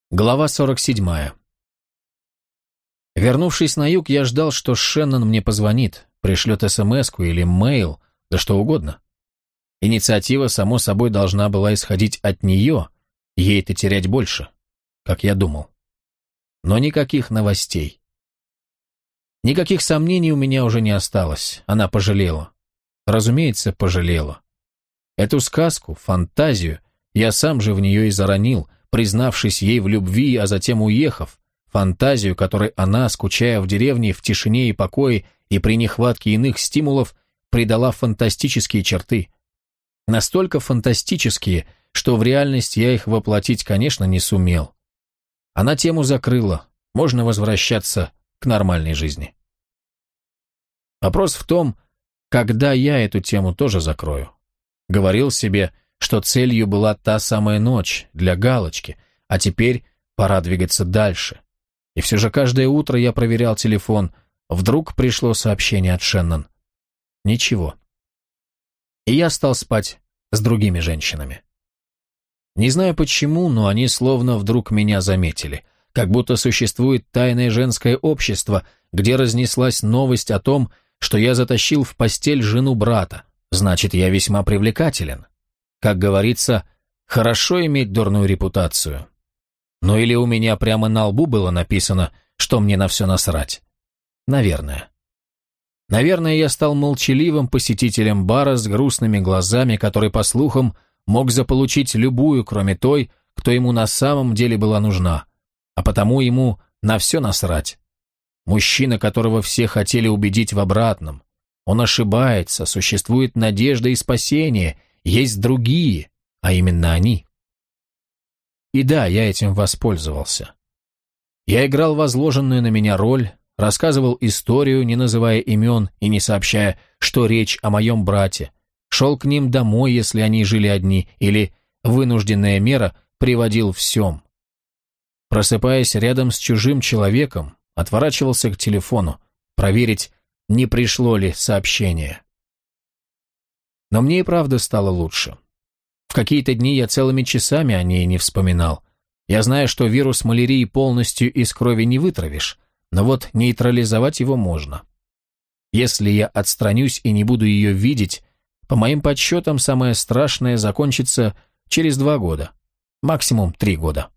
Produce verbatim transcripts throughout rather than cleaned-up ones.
Глава сорок седьмая. Вернувшись на юг, я ждал, что Шеннон мне позвонит, пришлет смс-ку или мейл, да что угодно. Инициатива, само собой, должна была исходить от нее, ей-то терять больше, как я думал. Но никаких новостей. Никаких сомнений у меня уже не осталось, она пожалела. Разумеется, пожалела. Эту сказку, фантазию, я сам же в нее и заронил, признавшись ей в любви, а затем уехав, фантазию, которой она, скучая в деревне, в тишине и покое и при нехватке иных стимулов, придала фантастические черты. Настолько фантастические, что в реальность я их воплотить, конечно, не сумел. Она тему закрыла, можно возвращаться к нормальной жизни. Вопрос в том, когда я эту тему тоже закрою. Говорил себе, что целью была та самая ночь, для галочки, а теперь пора двигаться дальше. И все же каждое утро я проверял телефон, вдруг пришло сообщение от Шеннон. Ничего. И я стал спать с другими женщинами. Не знаю почему, но они словно вдруг меня заметили, как будто существует тайное женское общество, где разнеслась новость о том, что я затащил в постель жену брата, значит, я весьма привлекателен. Как говорится, хорошо иметь дурную репутацию. Ну или у меня прямо на лбу было написано, что мне на все насрать. Наверное. Наверное, я стал молчаливым посетителем бара с грустными глазами, который, по слухам, мог заполучить любую, кроме той, кто ему на самом деле была нужна, а потому ему на все насрать. Мужчина, которого все хотели убедить в обратном. Он ошибается, существует надежда и спасение, есть другие, а именно они. И да, я этим воспользовался. Я играл возложенную на меня роль, рассказывал историю, не называя имен и не сообщая, что речь о моем брате, шел к ним домой, если они жили одни, или вынужденная мера приводил в сём. Просыпаясь рядом с чужим человеком, отворачивался к телефону, проверить, не пришло ли сообщение. Но мне и правда стало лучше. В какие-то дни я целыми часами о ней не вспоминал. Я знаю, что вирус малярии полностью из крови не вытравишь, но вот нейтрализовать его можно. Если я отстранюсь и не буду ее видеть, по моим подсчетам, самое страшное закончится через два года, максимум три года.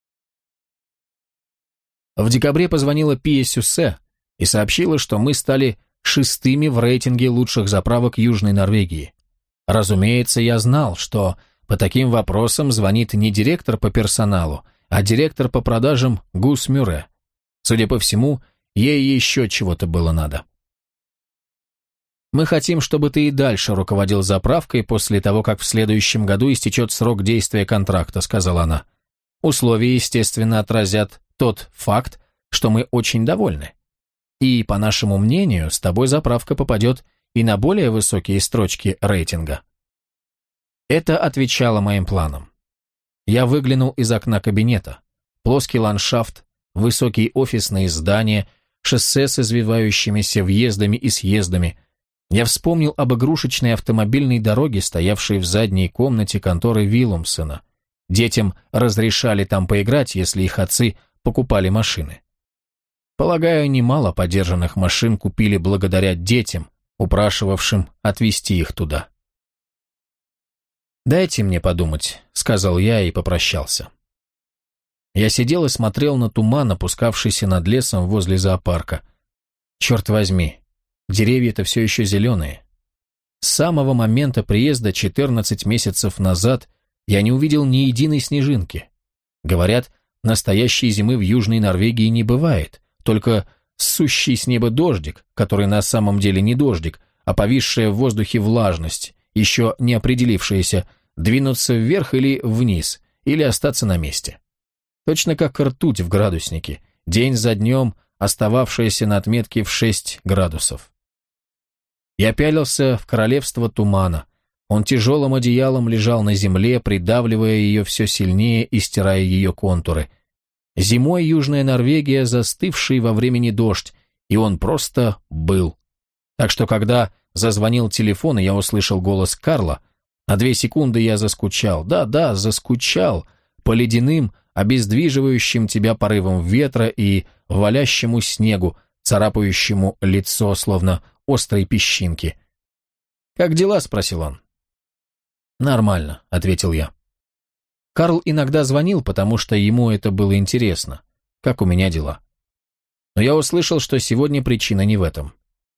В декабре позвонила Пия Сюссе и сообщила, что мы стали шестыми в рейтинге лучших заправок Южной Норвегии. Разумеется, я знал, что по таким вопросам звонит не директор по персоналу, а директор по продажам Гус Мюрре. Судя по всему, ей еще чего-то было надо. «Мы хотим, чтобы ты и дальше руководил заправкой после того, как в следующем году истечет срок действия контракта», — сказала она. «Условия, естественно, отразят тот факт, что мы очень довольны. И, по нашему мнению, с тобой заправка попадет и на более высокие строчки рейтинга». Это отвечало моим планам. Я выглянул из окна кабинета. Плоский ландшафт, высокие офисные здания, шоссе с извивающимися въездами и съездами. Я вспомнил об игрушечной автомобильной дороге, стоявшей в задней комнате конторы Виллумсена. Детям разрешали там поиграть, если их отцы покупали машины. Полагаю, немало подержанных машин купили благодаря детям, упрашивавшим отвезти их туда. «Дайте мне подумать», — сказал я и попрощался. Я сидел и смотрел на туман, опускавшийся над лесом возле зоопарка. Черт возьми, деревья-то все еще зеленые. С самого момента приезда четырнадцать месяцев назад я не увидел ни единой снежинки. Говорят, настоящей зимы в Южной Норвегии не бывает, только сущий с неба дождик, который на самом деле не дождик, а повисшая в воздухе влажность, еще не определившаяся, двинуться вверх или вниз, или остаться на месте. Точно как ртуть в градуснике, день за днем остававшаяся на отметке в шесть градусов. Я пялился в королевство тумана. Он тяжелым одеялом лежал на земле, придавливая ее все сильнее и стирая ее контуры. Зимой Южная Норвегия, застывший во времени дождь, и он просто был. Так что, когда зазвонил телефон, и я услышал голос Карла, на две секунды я заскучал. Да-да, заскучал по ледяным, обездвиживающим тебя порывом ветра и валящему снегу, царапающему лицо, словно острые песчинки. «Как дела?» — спросил он. «Нормально», — ответил я. Карл иногда звонил, потому что ему это было интересно. Как у меня дела? Но я услышал, что сегодня причина не в этом.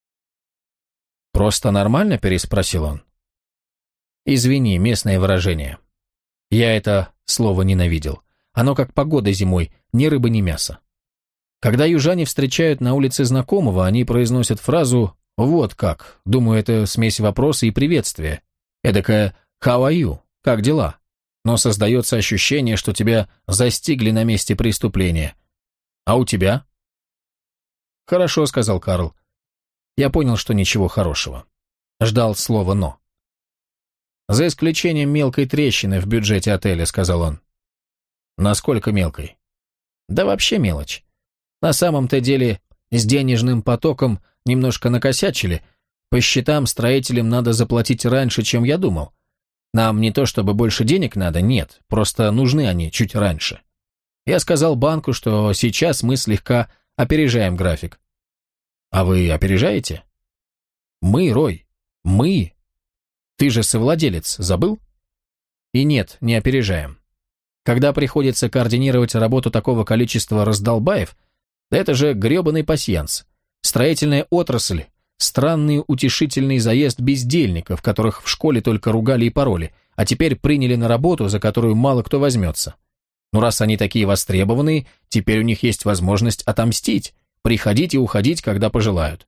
«Просто нормально?» — переспросил он. «Извини, местное выражение. Я это слово ненавидел. Оно как погода зимой, ни рыбы, ни мяса. Когда южане встречают на улице знакомого, они произносят фразу «вот как». Думаю, это смесь вопроса и приветствия. Эдакая «how are you?» «как дела?» Но создается ощущение, что тебя застигли на месте преступления. А у тебя? «Хорошо», — сказал Карл. Я понял, что ничего хорошего. Ждал слова «но». «За исключением мелкой трещины в бюджете отеля», — сказал он. «Насколько мелкой?» «Да вообще мелочь. На самом-то деле с денежным потоком немножко накосячили. По счетам строителям надо заплатить раньше, чем я думал. Нам не то чтобы больше денег надо, нет, просто нужны они чуть раньше. Я сказал банку, что сейчас мы слегка опережаем график». «А вы опережаете?» «Мы, Рой, мы. Ты же совладелец, забыл?» «И нет, не опережаем. Когда приходится координировать работу такого количества раздолбаев, да это же гребаный пасьянс. Строительная отрасль, странный утешительный заезд бездельников, которых в школе только ругали и пороли, а теперь приняли на работу, за которую мало кто возьмется. Ну раз они такие востребованные, теперь у них есть возможность отомстить, приходить и уходить, когда пожелают.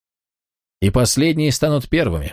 И последние станут первыми.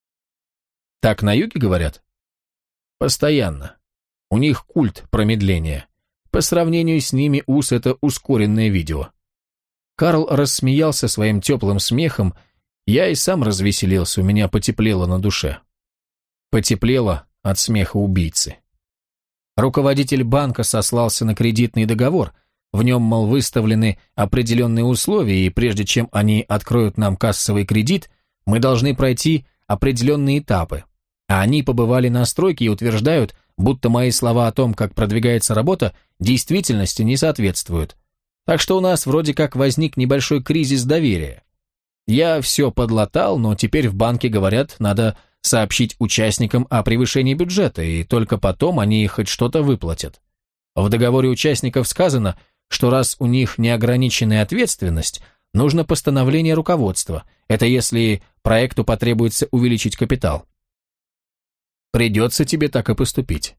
Так на юге говорят? Постоянно. У них культ промедления. По сравнению с ними ус – это ускоренное видео. Карл рассмеялся своим теплым смехом, я и сам развеселился, у меня потеплело на душе. Потеплело от смеха убийцы. Руководитель банка сослался на кредитный договор, в нем, мол, выставлены определенные условия, и прежде чем они откроют нам кассовый кредит, мы должны пройти определенные этапы. А они побывали на стройке и утверждают, будто мои слова о том, как продвигается работа, действительности не соответствуют. Так что у нас вроде как возник небольшой кризис доверия. Я все подлатал, но теперь в банке говорят, надо сообщить участникам о превышении бюджета, и только потом они хоть что-то выплатят. В договоре участников сказано, что раз у них неограниченная ответственность, нужно постановление руководства. Это если проекту потребуется увеличить капитал. Придется тебе так и поступить.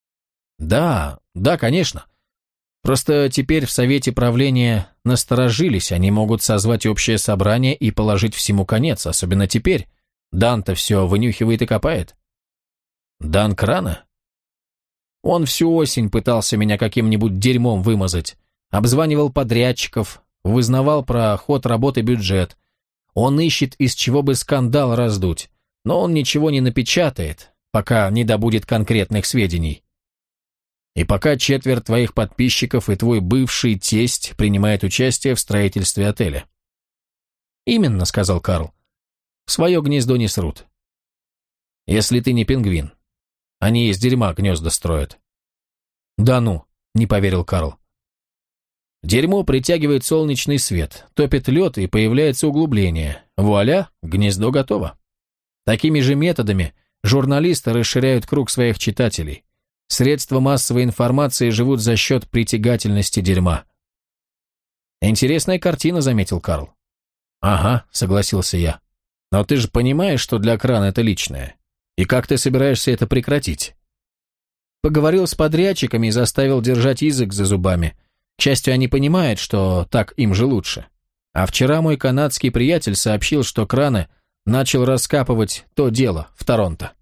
Да, да, конечно. Просто теперь в совете правления насторожились, они могут созвать общее собрание и положить всему конец, особенно теперь. Дан-то все вынюхивает и копает. Дан Крана? Он всю осень пытался меня каким-нибудь дерьмом вымазать, обзванивал подрядчиков, вызнавал про ход работы бюджет. Он ищет, из чего бы скандал раздуть, но он ничего не напечатает, пока не добудет конкретных сведений. И пока четверть твоих подписчиков и твой бывший тесть принимает участие в строительстве отеля. «Именно», — сказал Карл. «В свое гнездо не срут. Если ты не пингвин. Они из дерьма гнезда строят». «Да ну», — не поверил Карл. «Дерьмо притягивает солнечный свет, топит лед и появляется углубление. Вуаля, гнездо готово. Такими же методами журналисты расширяют круг своих читателей. Средства массовой информации живут за счет притягательности дерьма». «Интересная картина», — заметил Карл. «Ага», — согласился я. «Но ты же понимаешь, что для крана это личное. И как ты собираешься это прекратить?» Поговорил с подрядчиками и заставил держать язык за зубами. К счастью, они понимают, что так им же лучше. А вчера мой канадский приятель сообщил, что Кране начал раскапывать то дело в Торонто.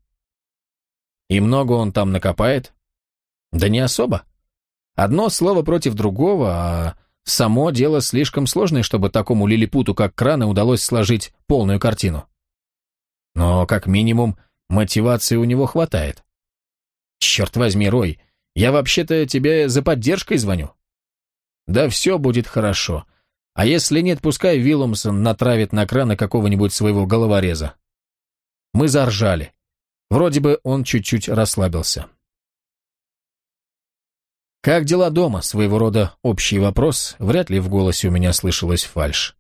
«И много он там накопает?» «Да не особо. Одно слово против другого, а само дело слишком сложное, чтобы такому лилипуту, как Кране, удалось сложить полную картину. Но, как минимум, мотивации у него хватает. Черт возьми, Рой, я вообще-то тебе за поддержкой звоню». «Да все будет хорошо. А если нет, пускай Вильямсон натравит на Кране какого-нибудь своего головореза». Мы заржали. Вроде бы он чуть-чуть расслабился. «Как дела дома?» — своего рода общий вопрос, вряд ли в голосе у меня слышалась фальшь.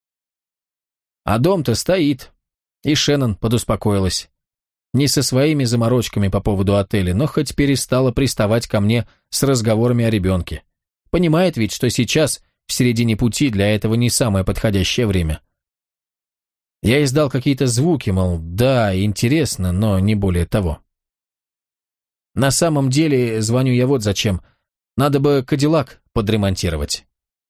«А дом-то стоит». И Шеннон подуспокоилась. Не со своими заморочками по поводу отеля, но хоть перестала приставать ко мне с разговорами о ребенке. Понимает ведь, что сейчас, в середине пути, для этого не самое подходящее время. Я издал какие-то звуки, мол, да, интересно, но не более того. На самом деле, звоню я вот зачем. Надо бы Кадиллак подремонтировать.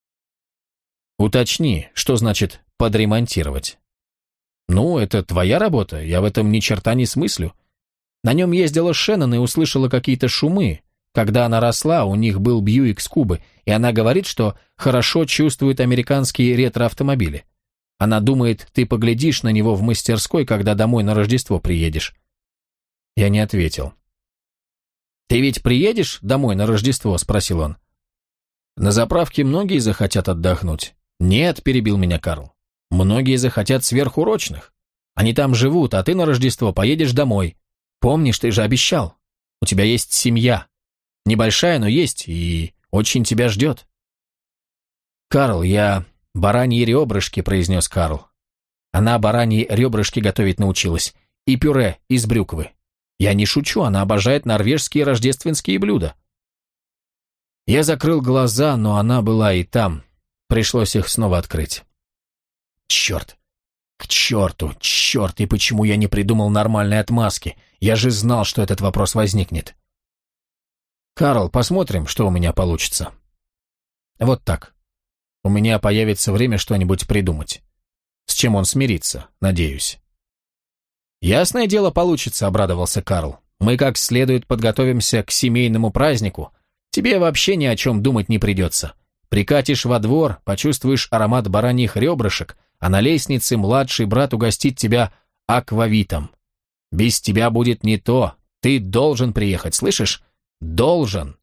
Уточни, что значит подремонтировать? Ну, это твоя работа, я в этом ни черта не смыслю. На нем ездила Шеннон и услышала какие-то шумы. Когда она росла, у них был Бьюик с Кубы, и она говорит, что хорошо чувствует американские ретро-автомобили. Она думает, ты поглядишь на него в мастерской, когда домой на Рождество приедешь. Я не ответил. «Ты ведь приедешь домой на Рождество?» – спросил он. «На заправке многие захотят отдохнуть». «Нет», – перебил меня Карл. «Многие захотят сверхурочных. Они там живут, а ты на Рождество поедешь домой. Помнишь, ты же обещал. У тебя есть семья. Небольшая, но есть, и очень тебя ждет». «Карл, я бараньи ребрышки», – произнес Карл. Она бараньи ребрышки готовить научилась. И пюре из брюквы. Я не шучу, она обожает норвежские рождественские блюда. Я закрыл глаза, но она была и там. Пришлось их снова открыть. Черт! К черту! Черт! И почему я не придумал нормальной отмазки? Я же знал, что этот вопрос возникнет. «Карл, посмотрим, что у меня получится». Вот так. У меня появится время что-нибудь придумать. С чем он смирится, надеюсь. «Ясное дело, получится», — обрадовался Карл. «Мы как следует подготовимся к семейному празднику. Тебе вообще ни о чем думать не придется. Прикатишь во двор, почувствуешь аромат бараньих ребрышек, а на лестнице младший брат угостит тебя аквавитом. Без тебя будет не то. Ты должен приехать, слышишь? Должен!»